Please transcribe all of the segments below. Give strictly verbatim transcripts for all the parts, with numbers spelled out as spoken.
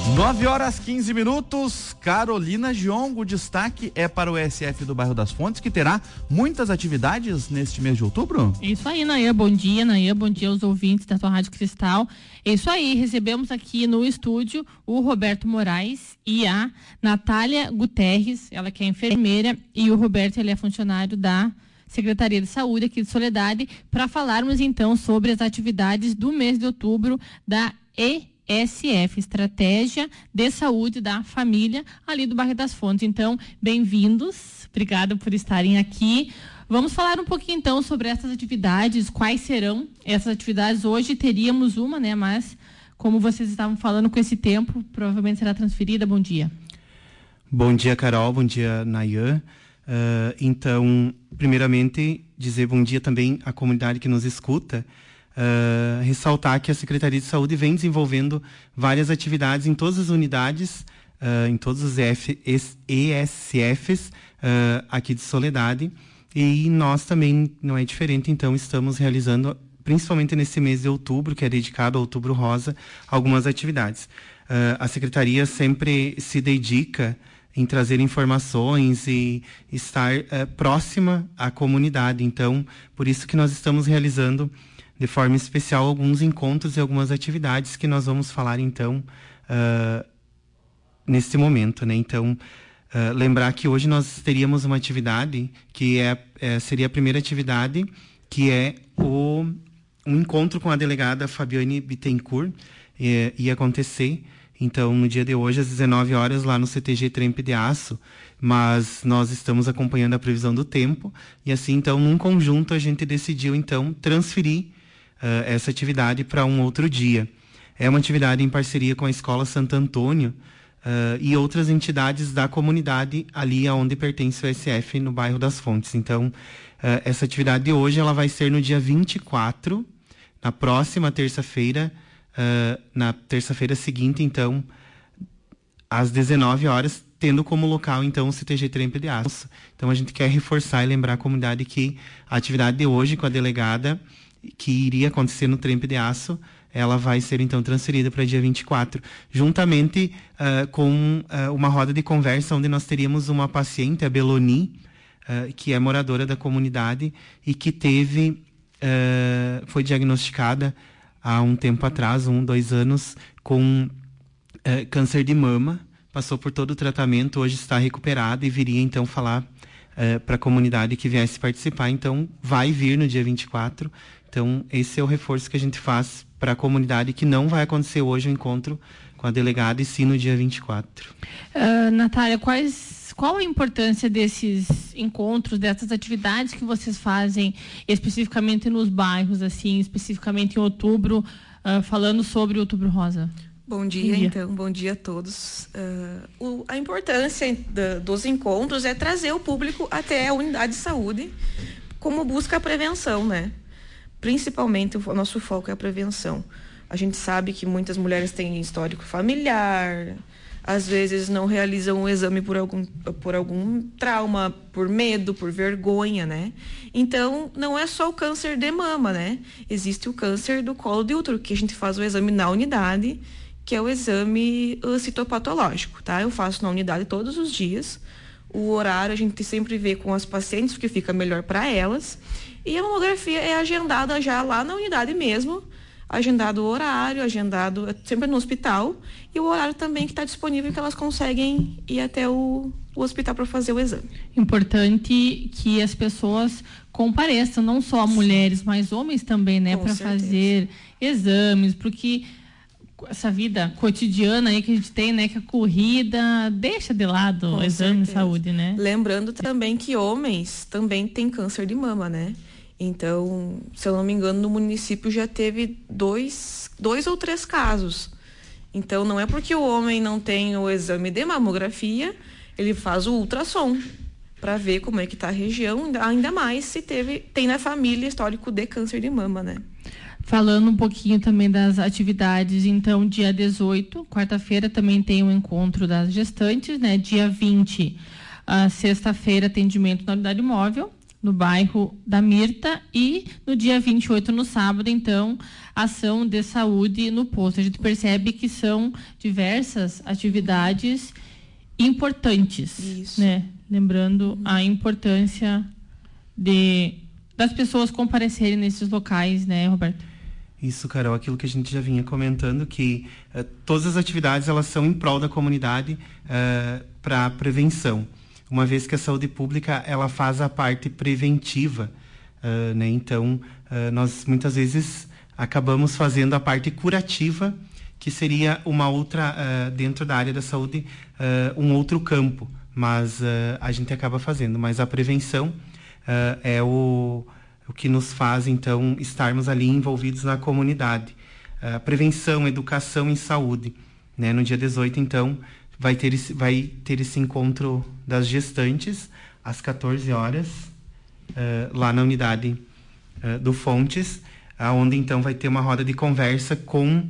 nove horas quinze minutos, Carolina Giongo, o destaque é para o E S F do bairro das Fontes, que terá muitas atividades neste mês de outubro. Isso aí, Nayan, bom dia, Nayan, bom dia aos ouvintes da tua Rádio Cristal. É isso aí, recebemos aqui no estúdio o Roberto Moraes e a Natália Guterres, ela que é enfermeira, e o Roberto, ele é funcionário da Secretaria de Saúde aqui de Soledade, para falarmos então sobre as atividades do mês de outubro da E S F, Estratégia de Saúde da Família, ali do bairro das Fontes. Então, bem-vindos, obrigada por estarem aqui. Vamos falar um pouquinho então sobre essas atividades, quais serão essas atividades. Hoje teríamos uma, né, mas como vocês estavam falando, com esse tempo, provavelmente será transferida. Bom dia. Bom dia, Carol, bom dia, Nayan. Uh, então, primeiramente, dizer bom dia também à comunidade que nos escuta. Uh, ressaltar que a Secretaria de Saúde vem desenvolvendo várias atividades em todas as unidades, uh, em todos os E S Fs uh, aqui de Soledade, e nós também não é diferente, então estamos realizando, principalmente nesse mês de outubro, que é dedicado ao Outubro Rosa, algumas atividades. Uh, a Secretaria sempre se dedica em trazer informações e estar uh, próxima à comunidade, então por isso que nós estamos realizando de forma especial alguns encontros e algumas atividades que nós vamos falar então uh, neste momento, né? Então, uh, lembrar que hoje nós teríamos uma atividade que é, é, seria a primeira atividade, que é o um encontro com a delegada Fabiane Bittencourt, é, ia acontecer então no dia de hoje às dezenove horas lá no C T G Trempe de Aço, mas nós estamos acompanhando a previsão do tempo e assim então num conjunto a gente decidiu então transferir Uh, essa atividade para um outro dia. É uma atividade em parceria com a Escola Santo Antônio uh, e outras entidades da comunidade ali aonde pertence o E S F, no bairro das Fontes. Então, uh, essa atividade de hoje ela vai ser no dia vinte e quatro, na próxima terça-feira, uh, na terça-feira seguinte, então, às dezenove horas, tendo como local, então, o C T G Trempe de Aço. Então, a gente quer reforçar e lembrar a comunidade que a atividade de hoje com a delegada que iria acontecer no Trempe de Aço, ela vai ser então transferida para dia vinte e quatro, juntamente uh, com uh, uma roda de conversa onde nós teríamos uma paciente, a Beloni, uh, que é moradora da comunidade e que teve, uh, foi diagnosticada há um tempo atrás, um, dois anos, com uh, câncer de mama, passou por todo o tratamento, hoje está recuperada e viria então falar uh, para a comunidade que viesse participar, então vai vir no dia vinte e quatro. Então, esse é o reforço que a gente faz para a comunidade, que não vai acontecer hoje o encontro com a delegada, e sim no dia vinte e quatro. Uh, Natália, quais, qual a importância desses encontros, dessas atividades que vocês fazem especificamente nos bairros, assim, especificamente em outubro, uh, falando sobre o Outubro Rosa? Bom dia, bom dia. então, bom dia a todos. Uh, o, a importância da, dos encontros é trazer o público até a unidade de saúde, como busca a prevenção, né? Principalmente o nosso foco é a prevenção. A gente sabe que muitas mulheres têm histórico familiar, às vezes não realizam o exame por algum, por algum trauma, por medo, por vergonha, né? Então, não é só o câncer de mama, né? Existe o câncer do colo de útero, que a gente faz o exame na unidade, que é o exame citopatológico, tá? Eu faço na unidade todos os dias. O horário a gente sempre vê com as pacientes, porque fica melhor para elas. E a mamografia é agendada já lá na unidade mesmo, agendado o horário, agendado sempre no hospital, e o horário também que está disponível, que elas conseguem ir até o, o hospital para fazer o exame. Importante que as pessoas compareçam, não só mulheres, mas homens também, né, para fazer exames, porque essa vida cotidiana aí que a gente tem, né, que a corrida deixa de lado o exame de saúde, né? Lembrando também que homens também têm câncer de mama, né? Então, se eu não me engano, no município já teve dois, dois ou três casos. Então, não é porque o homem não tem o exame de mamografia, ele faz o ultrassom para ver como é que está a região, ainda mais se teve, tem na família histórico de câncer de mama, né? Falando um pouquinho também das atividades, então, dia dezoito, quarta-feira, também tem o encontro das gestantes, né? Dia vinte, a sexta-feira, atendimento na unidade móvel. no bairro da Mirta, e no dia vinte e oito, no sábado, então, ação de saúde no posto. A gente percebe que são diversas atividades importantes. Isso. Né? Lembrando uhum. a importância de, das pessoas comparecerem nesses locais, né, Roberto? Isso, Carol, aquilo que a gente já vinha comentando, que uh, todas as atividades elas são em prol da comunidade uh, para prevenção, uma vez que a saúde pública ela faz a parte preventiva, uh, né? Então, uh, nós muitas vezes acabamos fazendo a parte curativa, que seria uma outra, uh, dentro da área da saúde, uh, um outro campo, mas uh, a gente acaba fazendo, mas a prevenção uh, é o... o que nos faz, então, estarmos ali envolvidos na comunidade. Uh, prevenção, educação em saúde. Né? No dia dezoito, então, vai ter, esse, vai ter esse encontro das gestantes, às quatorze horas, uh, lá na unidade uh, do Fontes, onde, então, vai ter uma roda de conversa com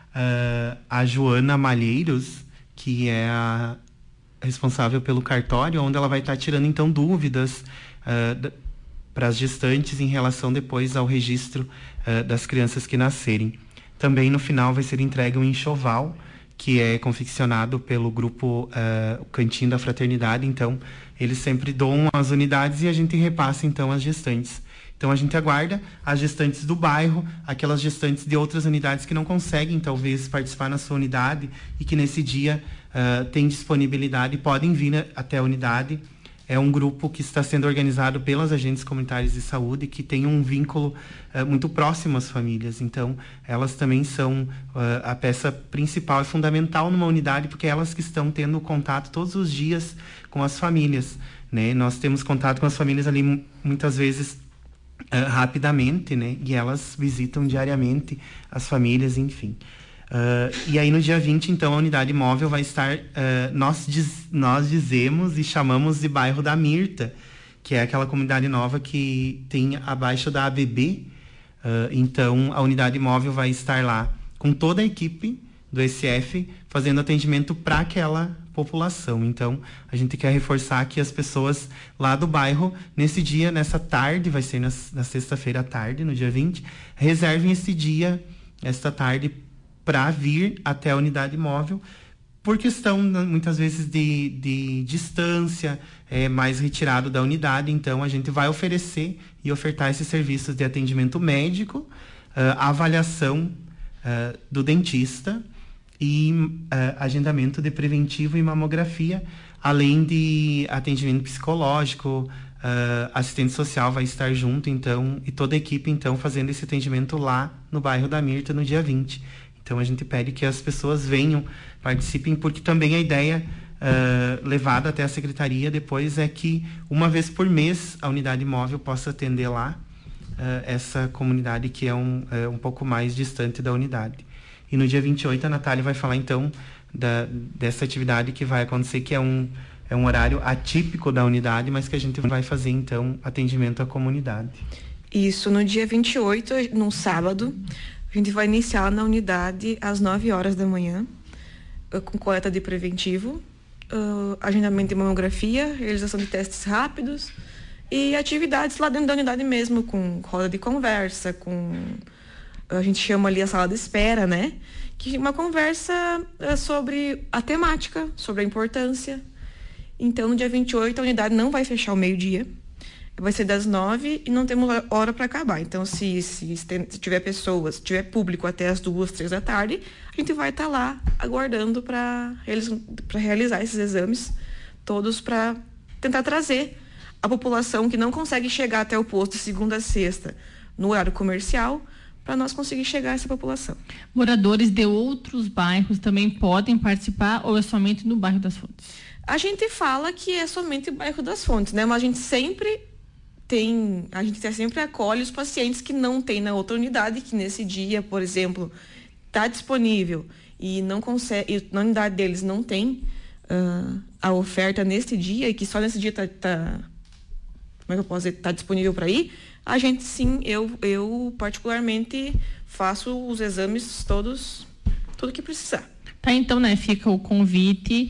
uh, a Joana Malheiros, que é a responsável pelo cartório, onde ela vai estar tirando, então, dúvidas uh, para as gestantes em relação depois ao registro uh, das crianças que nascerem. Também no final vai ser entregue um enxoval, que é confeccionado pelo grupo uh, Cantinho da Fraternidade. Então, eles sempre doam as unidades e a gente repassa, então, as gestantes. Então, a gente aguarda as gestantes do bairro, aquelas gestantes de outras unidades que não conseguem, talvez, participar na sua unidade e que nesse dia uh, têm disponibilidade, podem vir até a unidade. É um grupo que está sendo organizado pelas agentes comunitárias de saúde, que tem um vínculo uh, muito próximo às famílias. Então, elas também são uh, a peça principal e fundamental numa unidade, porque elas que estão tendo contato todos os dias com as famílias. Né? Nós temos contato com as famílias ali, muitas vezes, uh, rapidamente, né? E elas visitam diariamente as famílias, enfim. Uh, e aí no dia vinte, então, a unidade móvel vai estar, uh, nós, diz, nós dizemos e chamamos de bairro da Mirta, que é aquela comunidade nova que tem abaixo da A B B. Uh, então, a unidade móvel vai estar lá com toda a equipe do S F fazendo atendimento para aquela população. Então, a gente quer reforçar que as pessoas lá do bairro, nesse dia, nessa tarde, vai ser na, na sexta-feira à tarde, no dia vinte, reservem esse dia, esta tarde, para vir até a unidade móvel, por questão, muitas vezes, de, de distância, é, mais retirado da unidade. Então, a gente vai oferecer e ofertar esses serviços de atendimento médico, uh, avaliação uh, do dentista e uh, agendamento de preventivo e mamografia, além de atendimento psicológico, uh, assistente social vai estar junto, então, e toda a equipe, então, fazendo esse atendimento lá no bairro da Mirta, no dia vinte. Então, a gente pede que as pessoas venham, participem, porque também a ideia uh, levada até a secretaria depois é que, uma vez por mês, a unidade móvel possa atender lá uh, essa comunidade que é um, uh, um pouco mais distante da unidade. E no dia vinte e oito, a Natália vai falar, então, da, dessa atividade que vai acontecer, que é um, é um horário atípico da unidade, mas que a gente vai fazer, então, atendimento à comunidade. Isso, no dia vinte e oito, no sábado, a gente vai iniciar na unidade às nove horas da manhã, com coleta de preventivo, uh, agendamento de mamografia, realização de testes rápidos e atividades lá dentro da unidade mesmo, com roda de conversa, com... a gente chama ali a sala de espera, né? Que é uma conversa uh, sobre a temática, sobre a importância. Então, no dia vinte e oito, a unidade não vai fechar ao meio-dia. Vai ser das nove e não temos hora para acabar. Então, se, se, se tiver pessoas, se tiver público até as duas, três da tarde, a gente vai estar tá lá aguardando para realizar esses exames todos, para tentar trazer a população que não consegue chegar até o posto de segunda a sexta no horário comercial, para nós conseguir chegar a essa população. Moradores de outros bairros também podem participar ou é somente no bairro das Fontes? A gente fala que é somente o bairro das Fontes, né? Mas a gente sempre tem, a gente sempre acolhe os pacientes que não tem na outra unidade, que nesse dia, por exemplo, está disponível e não consegue, na unidade deles não tem uh, a oferta nesse dia, e que só nesse dia está, tá, como é que eu posso dizer, está disponível para ir. A gente sim, eu, eu particularmente faço os exames todos, tudo que precisar. Tá, então, né, fica o convite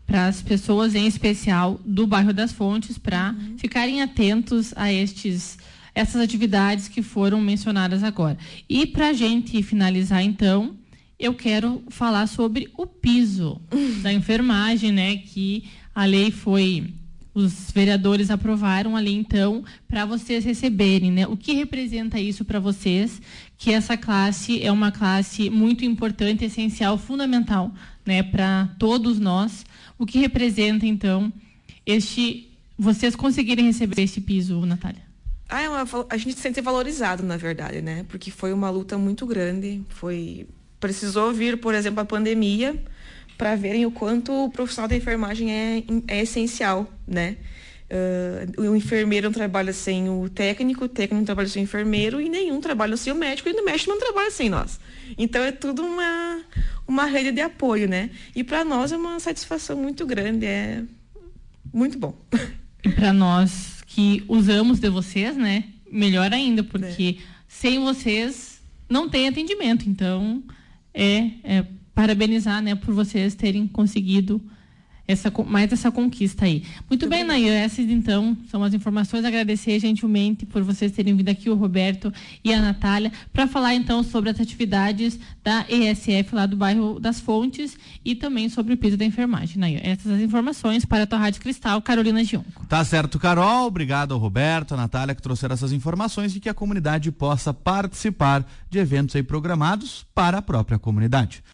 para as pessoas, em especial do bairro das Fontes, para uhum. ficarem atentos a estes, essas atividades que foram mencionadas agora. E para a gente finalizar, então, eu quero falar sobre o piso uhum. da enfermagem, né? Que a lei foi, os vereadores aprovaram a lei, então, para vocês receberem, né? O que representa isso para vocês? Que essa classe é uma classe muito importante, essencial, fundamental, né? Para todos nós. O que representa, então, este, vocês conseguirem receber esse piso, Natália? Ah, é uma, a gente se sente valorizado, na verdade, né? Porque foi uma luta muito grande. Foi, precisou vir, por exemplo, a pandemia para verem o quanto o profissional da enfermagem é, é essencial, né? Uh, o enfermeiro não trabalha sem o técnico, o técnico não trabalha sem o enfermeiro e nenhum trabalha sem o médico e o médico não trabalha sem nós. Então é tudo uma, uma rede de apoio, né? E para nós é uma satisfação muito grande, é muito bom. E para nós que usamos de vocês, né? Melhor ainda, porque é. sem vocês não tem atendimento. Então é, é parabenizar, né, por vocês terem conseguido essa, mais essa conquista aí. Muito, Muito bem, Nayan, essas então são as informações. Agradecer gentilmente por vocês terem vindo aqui, o Roberto e a Natália, para falar então sobre as atividades da E S F lá do bairro das Fontes e também sobre o piso da enfermagem. Nayan, essas as informações para a tua Rádio Cristal, Carolina Gionco. Tá certo, Carol. Obrigado ao Roberto, a Natália, que trouxeram essas informações e que a comunidade possa participar de eventos aí programados para a própria comunidade.